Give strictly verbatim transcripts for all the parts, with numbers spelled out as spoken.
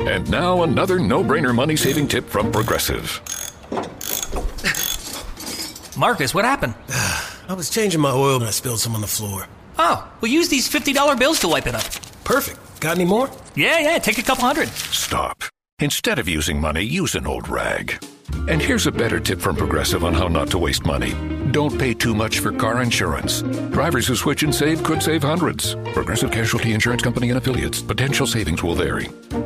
And now another no-brainer money-saving tip from Progressive. Marcus, what happened? I was changing my oil and I spilled some on the floor. Oh, we'll use these fifty dollar bills to wipe it up. Perfect. Got any more? Yeah, yeah, take a couple hundred. Stop. Instead of using money, use an old rag. And here's a better tip from Progressive on how not to waste money. Don't pay too much for car insurance. Drivers who switch and save could save hundreds. Progressive Casualty Insurance Company and Affiliates. Potential savings will vary.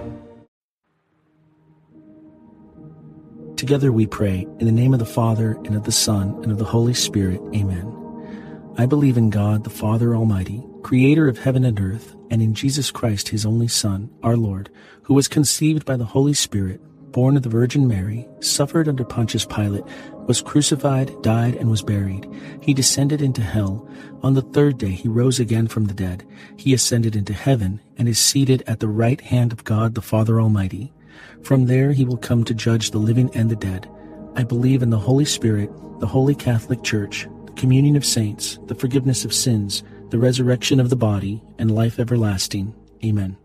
Together we pray, in the name of the Father, and of the Son, and of the Holy Spirit. Amen. I believe in God, the Father Almighty, creator of heaven and earth, and in Jesus Christ, his only Son, our Lord, who was conceived by the Holy Spirit, born of the Virgin Mary, suffered under Pontius Pilate, was crucified, died, and was buried. He descended into hell. On the third day he rose again from the dead. He ascended into heaven, and is seated at the right hand of God the Father Almighty. From there he will come to judge the living and the dead. I believe in the Holy Spirit, the Holy Catholic Church, the communion of saints, the forgiveness of sins, the resurrection of the body, and life everlasting. Amen.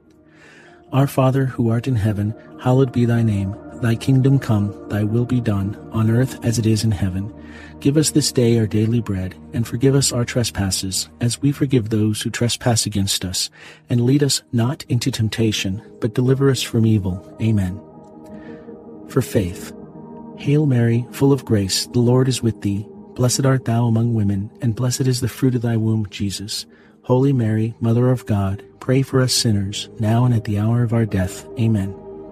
Our Father, who art in heaven, hallowed be thy name. Thy kingdom come, thy will be done, on earth as it is in heaven. Give us this day our daily bread, and forgive us our trespasses, as we forgive those who trespass against us. And lead us not into temptation, but deliver us from evil. Amen. For faith. Hail Mary, full of grace, the Lord is with thee. Blessed art thou among women, and blessed is the fruit of thy womb, Jesus. Holy Mary, Mother of God, pray for us sinners, now and at the hour of our death. Amen.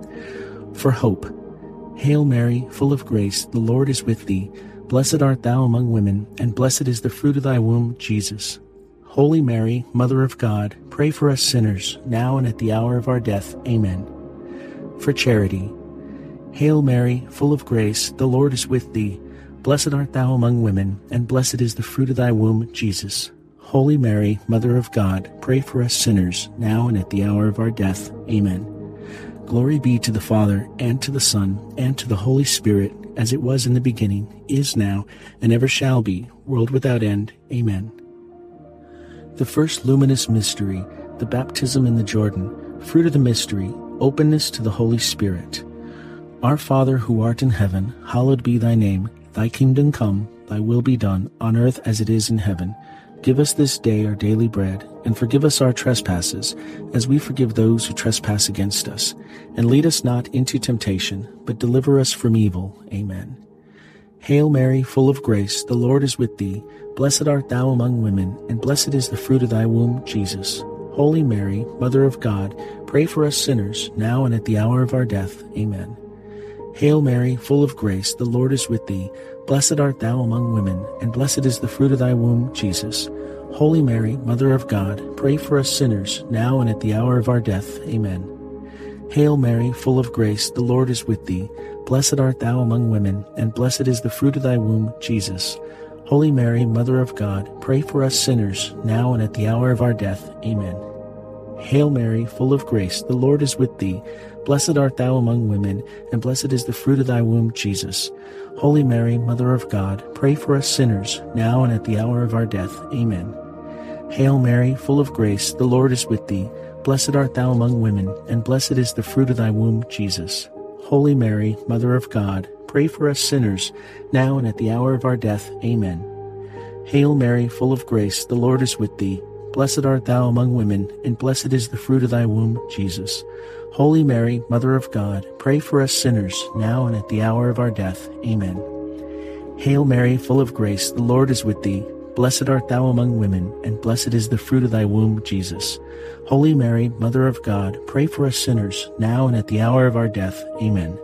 For hope. Hail Mary, full of grace, the Lord is with thee. Blessed art thou among women, and blessed is the fruit of thy womb, Jesus. Holy Mary, Mother of God, pray for us sinners, now and at the hour of our death. Amen. For charity. Hail Mary, full of grace, the Lord is with thee. Blessed art thou among women, and blessed is the fruit of thy womb, Jesus. Holy Mary, Mother of God, pray for us sinners, now and at the hour of our death. Amen. Glory be to the Father, and to the Son, and to the Holy Spirit, as it was in the beginning, is now, and ever shall be, world without end. Amen. The first luminous mystery, the baptism in the Jordan. Fruit of the mystery, openness to the Holy Spirit. Our Father, who art in heaven, hallowed be thy name. Thy kingdom come, thy will be done, on earth as it is in heaven. Give us this day our daily bread, and forgive us our trespasses, as we forgive those who trespass against us. And lead us not into temptation, but deliver us from evil. Amen. Hail Mary, full of grace, the Lord is with thee. Blessed art thou among women, and blessed is the fruit of thy womb, Jesus. Holy Mary, Mother of God, pray for us sinners, now and at the hour of our death. Amen. Hail Mary, full of grace, the Lord is with thee. Blessed art thou among women, and blessed is the fruit of thy womb, Jesus. Holy Mary, Mother of God, pray for us sinners, now and at the hour of our death. Amen. Hail Mary, full of grace, the Lord is with thee. Blessed art thou among women, and blessed is the fruit of thy womb, Jesus. Holy Mary, Mother of God, pray for us sinners, now and at the hour of our death. Amen. Hail Mary, full of grace, the Lord is with thee. Blessed art thou among women, and blessed is the fruit of thy womb, Jesus. Holy Mary, Mother of God, pray for us sinners, now and at the hour of our death. Amen. Hail Mary, full of grace, the Lord is with thee. Blessed art thou among women, and blessed is the fruit of thy womb, Jesus. Holy Mary, Mother of God, pray for us sinners, now and at the hour of our death. Amen. Hail Mary, full of grace, the Lord is with thee. Blessed art thou among women, and blessed is the fruit of thy womb, Jesus. Holy Mary, Mother of God, pray for us sinners, now and at the hour of our death. Amen. Hail Mary, full of grace, the Lord is with thee. Blessed art thou among women, and blessed is the fruit of thy womb, Jesus. Holy Mary, Mother of God, pray for us sinners, now and at the hour of our death. Amen.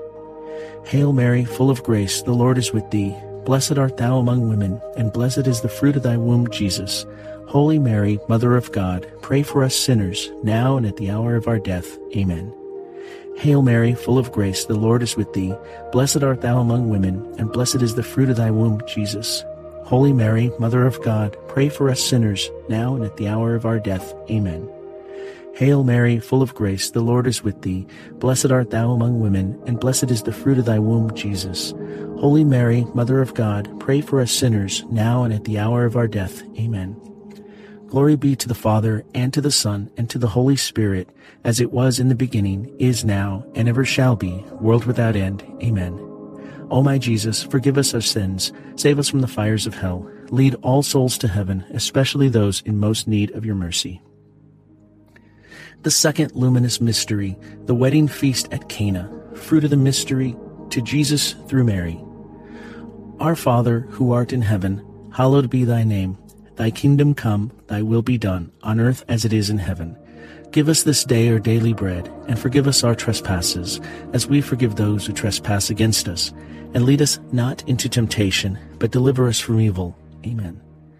Hail Mary, full of grace, the Lord is with thee. Blessed art thou among women, and blessed is the fruit of thy womb, Jesus. Holy Mary, Mother of God, pray for us sinners, now and at the hour of our death. Amen. Hail Mary, full of grace, the Lord is with thee. Blessed art thou among women, and blessed is the fruit of thy womb, Jesus. Holy Mary, Mother of God, pray for us sinners, now and at the hour of our death. Amen. Hail Mary, full of grace, the Lord is with thee. Blessed art thou among women, and blessed is the fruit of thy womb, Jesus. Holy Mary, Mother of God, pray for us sinners, now and at the hour of our death. Amen. Glory be to the Father, and to the Son, and to the Holy Spirit, as it was in the beginning, is now, and ever shall be, world without end. Amen. O my Jesus, forgive us our sins, save us from the fires of hell, lead all souls to heaven, especially those in most need of your mercy. The second luminous mystery, the wedding feast at Cana, fruit of the mystery, to Jesus through Mary. Our Father, who art in heaven, hallowed be thy name. Thy kingdom come, thy will be done, on earth as it is in heaven. Give us this day our daily bread, and forgive us our trespasses, as we forgive those who trespass against us. And lead us not into temptation, but deliver us from evil. Amen.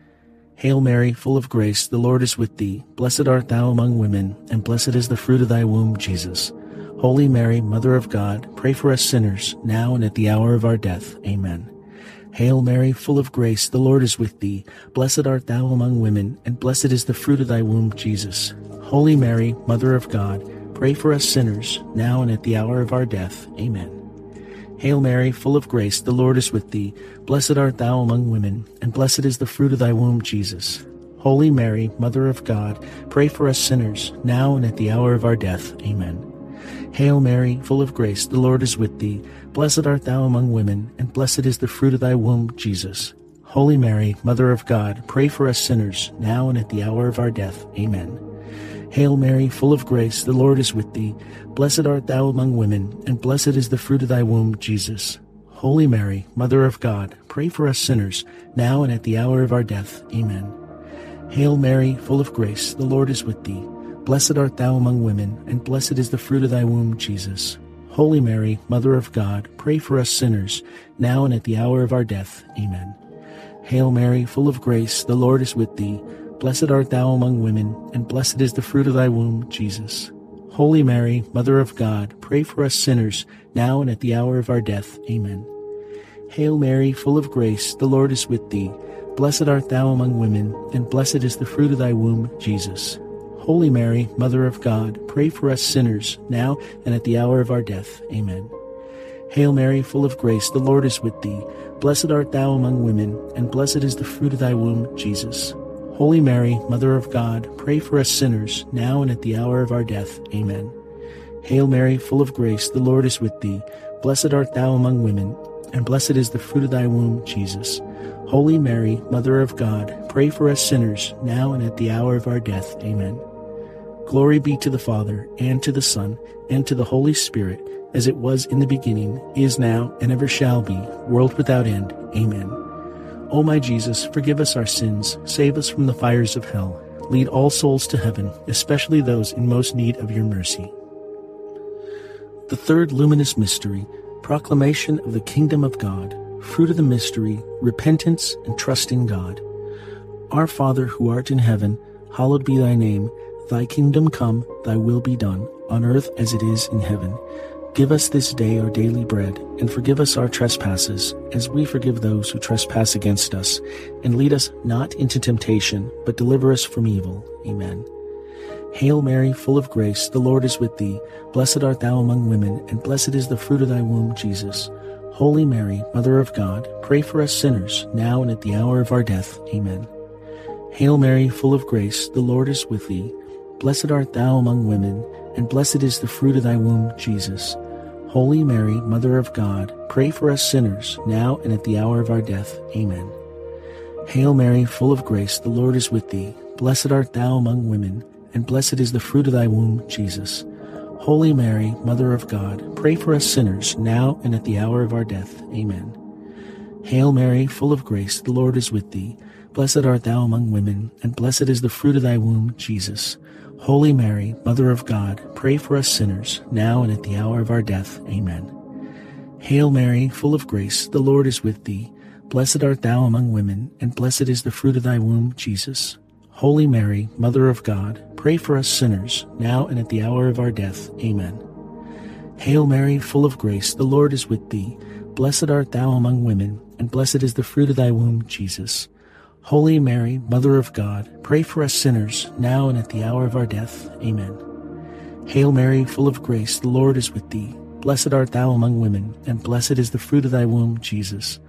Hail Mary, full of grace, the Lord is with thee. Blessed art thou among women, and blessed is the fruit of thy womb, Jesus. Holy Mary, Mother of God, pray for us sinners, now and at the hour of our death. Amen. Hail Mary, full of grace, the Lord is with thee. Blessed art thou among women, and blessed is the fruit of thy womb, Jesus. Holy Mary, Mother of God, pray for us sinners, now and at the hour of our death. Amen. Hail Mary, full of grace, the Lord is with thee. Blessed art thou among women, and blessed is the fruit of thy womb, Jesus. Holy Mary, Mother of God, pray for us sinners, now and at the hour of our death. Amen. Hail Mary, full of grace, the Lord is with thee. Blessed art thou among women, and blessed is the fruit of thy womb, Jesus. Holy Mary, Mother of God, pray for us sinners, now and at the hour of our death. Amen. Hail Mary, full of grace, the Lord is with thee. Blessed art thou among women, and blessed is the fruit of thy womb, Jesus. Holy Mary, Mother of God, pray for us sinners, now and at the hour of our death. Amen. Hail Mary, full of grace, the Lord is with thee. Blessed art thou among women, and blessed is the fruit of thy womb, Jesus. Holy Mary, Mother of God, pray for us sinners, now and at the hour of our death. Amen. Hail Mary, full of grace, the Lord is with thee. Blessed art thou among women, and blessed is the fruit of thy womb, Jesus. Holy Mary, Mother of God, pray for us sinners, now and at the hour of our death. Amen. Hail Mary, full of grace, the Lord is with thee. Blessed art thou among women, and blessed is the fruit of thy womb, Jesus. Holy Mary, Mother of God, pray for us sinners, now and at the hour of our death. Amen. Hail Mary, full of grace, the Lord is with thee. Blessed art thou among women, and blessed is the fruit of thy womb, Jesus. Holy Mary, Mother of God, pray for us sinners, now and at the hour of our death. Amen. Hail Mary, full of grace, the Lord is with thee. Blessed art thou among women, and blessed is the fruit of thy womb, Jesus. Holy Mary, Mother of God, pray for us sinners, now and at the hour of our death. Amen. Glory be to the Father, and to the Son, and to the Holy Spirit, as it was in the beginning, is now, and ever shall be, world without end. Amen. O my Jesus, forgive us our sins, save us from the fires of hell, lead all souls to heaven, especially those in most need of your mercy. The third luminous mystery, proclamation of the kingdom of God, fruit of the mystery, repentance and trusting God. Our Father, who art in heaven, hallowed be thy name. Thy kingdom come, thy will be done, on earth as it is in heaven. Give us this day our daily bread, and forgive us our trespasses, as we forgive those who trespass against us. And lead us not into temptation, but deliver us from evil. Amen. Hail Mary, full of grace, the Lord is with thee. Blessed art thou among women, and blessed is the fruit of thy womb, Jesus. Holy Mary, Mother of God, pray for us sinners, now and at the hour of our death. Amen. Hail Mary, full of grace, the Lord is with thee. Blessed art thou among women, and blessed is the fruit of thy womb, Jesus. Holy Mary, Mother of God, pray for us sinners, now and at the hour of our death. Amen. Hail Mary, full of grace, the Lord is with thee. Blessed art thou among women, and blessed is the fruit of thy womb, Jesus. Holy Mary, Mother of God, pray for us sinners, now and at the hour of our death. Amen. Hail Mary, full of grace, the Lord is with thee. Blessed art thou among women, and blessed is the fruit of thy womb, Jesus. Holy Mary, Mother of God, pray for us sinners, now and at the hour of our death. Amen. Hail Mary, full of grace, the Lord is with thee. Blessed art thou among women, and blessed is the fruit of thy womb, Jesus. Holy Mary, Mother of God, pray for us sinners, now and at the hour of our death. Amen. Hail Mary, full of grace, the Lord is with thee. Blessed art thou among women, and blessed is the fruit of thy womb, Jesus. Holy Mary, Mother of God, pray for us sinners, now and at the hour of our death. Amen. Hail Mary, full of grace, the Lord is with thee. Blessed art thou among women, and blessed is the fruit of thy womb, Jesus.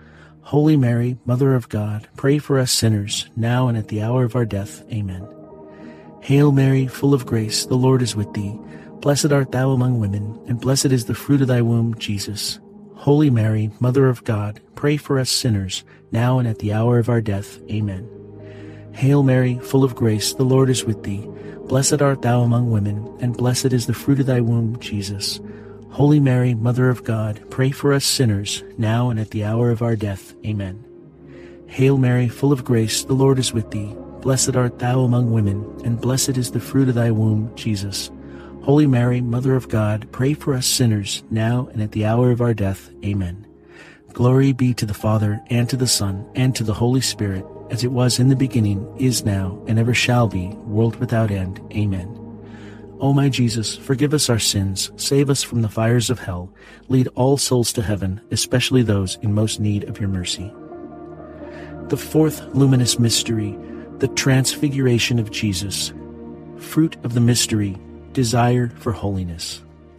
Holy Mary, Mother of God, pray for us sinners, now and at the hour of our death. Amen. Hail Mary, full of grace, the Lord is with thee. Blessed art thou among women, and blessed is the fruit of thy womb, Jesus. Holy Mary, Mother of God, pray for us sinners, now and at the hour of our death. Amen. Hail Mary, full of grace, the Lord is with thee. Blessed art thou among women, and blessed is the fruit of thy womb, Jesus. Holy Mary, Mother of God, pray for us sinners, now and at the hour of our death. Amen. Hail Mary, full of grace, the Lord is with thee. Blessed art thou among women, and blessed is the fruit of thy womb, Jesus. Holy Mary, Mother of God, pray for us sinners, now and at the hour of our death. Amen. Glory be to the Father, and to the Son, and to the Holy Spirit, as it was in the beginning, is now, and ever shall be, world without end. Amen. O my Jesus, forgive us our sins, save us from the fires of hell, lead all souls to heaven, especially those in most need of your mercy. The fourth luminous mystery, the Transfiguration of Jesus. Fruit of the mystery, desire for holiness.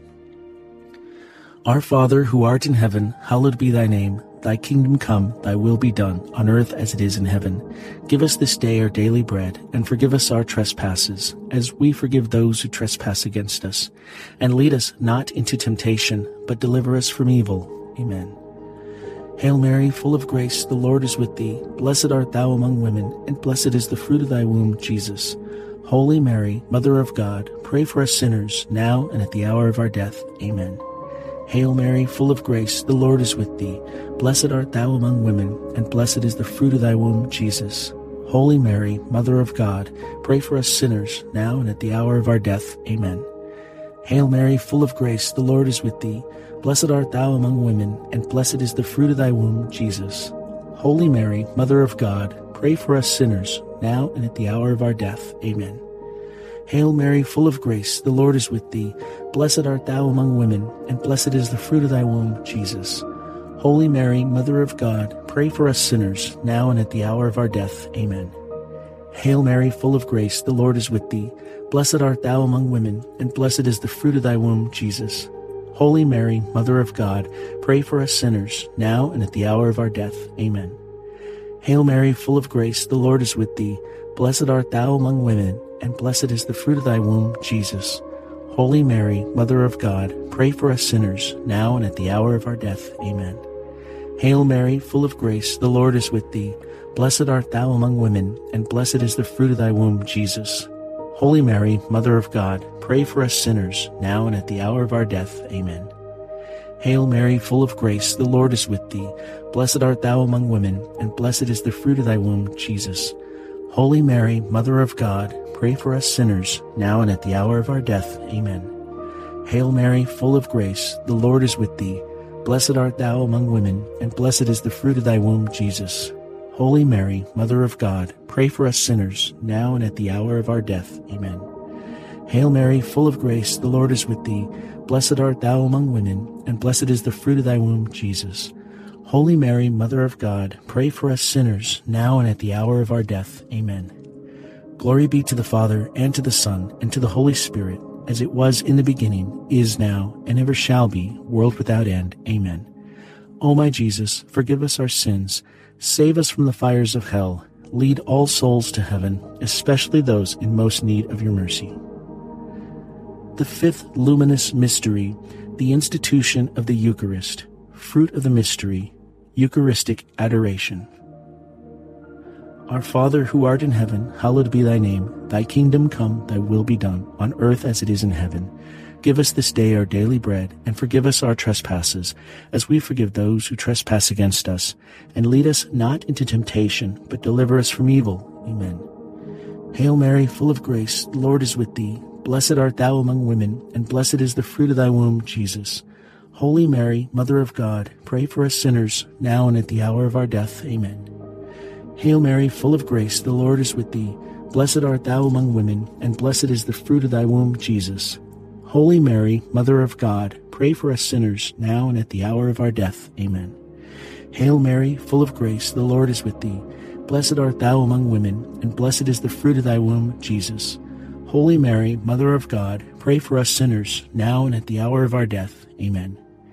Our Father, who art in heaven, hallowed be thy name. Thy kingdom come, thy will be done, on earth as it is in heaven. Give us this day our daily bread, and forgive us our trespasses, as we forgive those who trespass against us. And lead us not into temptation, but deliver us from evil. Amen. Hail Mary, full of grace, the Lord is with thee. Blessed art thou among women, and blessed is the fruit of thy womb, Jesus. Holy Mary, Mother of God, pray for us sinners, now and at the hour of our death. Amen. Hail Mary, full of grace, the Lord is with thee. Blessed art thou among women, and blessed is the fruit of thy womb, Jesus. Holy Mary, Mother of God, pray for us sinners, now and at the hour of our death. Amen. Hail Mary, full of grace, the Lord is with thee. Blessed art thou among women, and blessed is the fruit of thy womb, Jesus. Holy Mary, Mother of God, pray for us sinners, now and at the hour of our death. Amen. Hail Mary, full of grace, the Lord is with thee. Blessed art thou among women, and blessed is the fruit of thy womb, Jesus. Holy Mary, Mother of God, pray for us sinners, now and at the hour of our death. Amen. Hail Mary, full of grace, the Lord is with thee. Blessed art thou among women, and blessed is the fruit of thy womb, Jesus. Holy Mary, Mother of God, pray for us sinners, now and at the hour of our death. Amen. Hail Mary, full of grace, the Lord is with thee. Blessed art thou among women, and blessed is the fruit of thy womb, Jesus. Holy Mary, Mother of God, pray for us sinners, now and at the hour of our death. Amen. Hail Mary, full of grace, the Lord is with thee. Blessed art thou among women, and blessed is the fruit of thy womb, Jesus. Holy Mary, Mother of God, pray for us sinners, now and at the hour of our death. Amen. Hail Mary, full of grace, the Lord is with thee. Blessed art thou among women, and blessed is the fruit of thy womb, Jesus. Holy Mary, Mother of God, pray for us sinners, now and at the hour of our death. Amen. Hail Mary, full of grace, the Lord is with thee. Blessed art thou among women, and blessed is the fruit of thy womb, Jesus. Holy Mary, Mother of God, pray for us sinners, now and at the hour of our death. Amen. Hail Mary, full of grace, the Lord is with thee. Blessed art thou among women, and blessed is the fruit of thy womb, Jesus. Holy Mary, Mother of God, pray for us sinners, now and at the hour of our death. Amen. Glory be to the Father, and to the Son, and to the Holy Spirit, as it was in the beginning, is now, and ever shall be, world without end. Amen. O my Jesus, forgive us our sins, save us from the fires of hell, lead all souls to heaven, especially those in most need of your mercy. The fifth luminous mystery, the institution of the Eucharist. Fruit of the mystery, Eucharistic adoration. Our Father, who art in heaven, hallowed be thy name. Thy kingdom come, thy will be done, on earth as it is in heaven. Give us this day our daily bread, and forgive us our trespasses, as we forgive those who trespass against us. And lead us not into temptation, but deliver us from evil. Amen. Hail Mary, full of grace, the Lord is with thee. Blessed art thou among women, and blessed is the fruit of thy womb, Jesus. Holy Mary, Mother of God, pray for us sinners, now and at the hour of our death. Amen. Hail Mary, full of grace, the Lord is with thee. Blessed art thou among women, and blessed is the fruit of thy womb, Jesus. Holy Mary, Mother of God, pray for us sinners, now and at the hour of our death. Amen. Hail Mary, full of grace, the Lord is with thee. Blessed art thou among women, and blessed is the fruit of thy womb, Jesus. Holy Mary, Mother of God, pray for us sinners, now and at the hour of our death. Amen.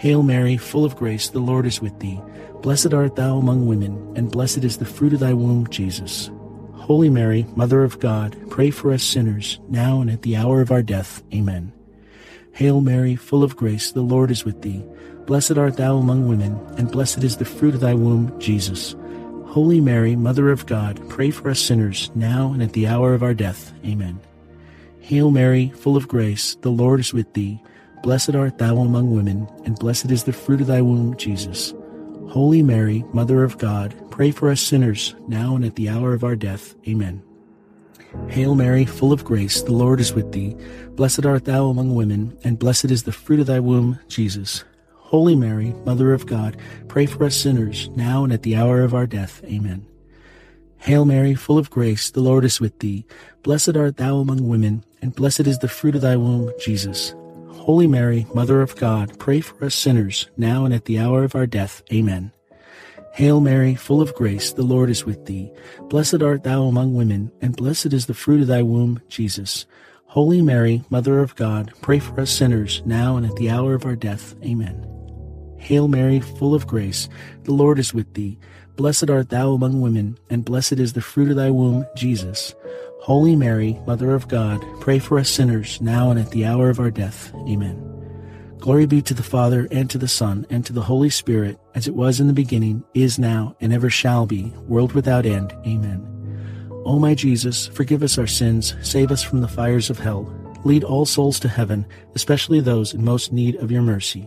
Hail Mary, full of grace, the Lord is with thee. Blessed art thou among women, and blessed is the fruit of thy womb, Jesus. Holy Mary, Mother of God, pray for us sinners, now and at the hour of our death. Amen. Hail Mary, full of grace, the Lord is with thee. Blessed art thou among women, and blessed is the fruit of thy womb, Jesus. Holy Mary, Mother of God, pray for us sinners, now and at the hour of our death. Amen. Hail Mary, full of grace, the Lord is with thee. Blessed art thou among women, and blessed is the fruit of thy womb, Jesus. Holy Mary, Mother of God, pray for us sinners, now and at the hour of our death. Amen. Hail Mary, full of grace, the Lord is with thee. Blessed art thou among women, and blessed is the fruit of thy womb, Jesus. Holy Mary, Mother of God, pray for us sinners, now and at the hour of our death. Amen. Hail Mary, full of grace, the Lord is with thee. Blessed art thou among women, and blessed is the fruit of thy womb, Jesus. Holy Mary, Mother of God, pray for us sinners, now and at the hour of our death. Amen. Hail Mary, full of grace, the Lord is with thee. Blessed art thou among women, and blessed is the fruit of thy womb, Jesus. Holy Mary, Mother of God, pray for us sinners, now and at the hour of our death. Amen. Hail Mary, full of grace, the Lord is with thee. Blessed art thou among women, and blessed is the fruit of thy womb, Jesus. Holy Mary, Mother of God, pray for us sinners, now and at the hour of our death. Amen. Glory be to the Father, and to the Son, and to the Holy Spirit, as it was in the beginning, is now, and ever shall be, world without end. Amen. O my Jesus, forgive us our sins, save us from the fires of hell. Lead all souls to heaven, especially those in most need of your mercy.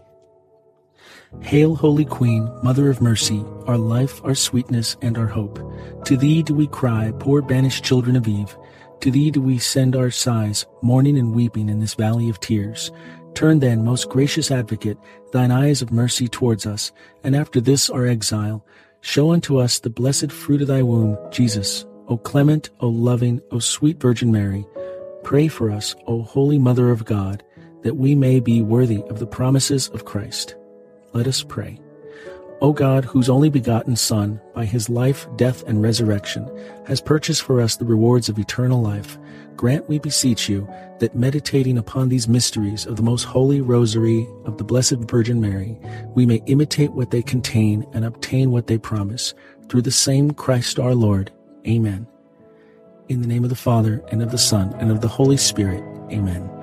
Hail, Holy Queen, Mother of Mercy, our life, our sweetness, and our hope. To thee do we cry, poor banished children of Eve. To thee do we send our sighs, mourning and weeping in this valley of tears. Turn then, most gracious Advocate, thine eyes of mercy towards us, and after this our exile, show unto us the blessed fruit of thy womb, Jesus. O clement, O loving, O sweet Virgin Mary, pray for us, O Holy Mother of God, that we may be worthy of the promises of Christ. Let us pray. O God, whose only begotten Son, by his life, death, and resurrection, has purchased for us the rewards of eternal life, grant, we beseech you, that meditating upon these mysteries of the most holy rosary of the Blessed Virgin Mary, we may imitate what they contain and obtain what they promise, through the same Christ our Lord. Amen. In the name of the Father, and of the Son, and of the Holy Spirit. Amen.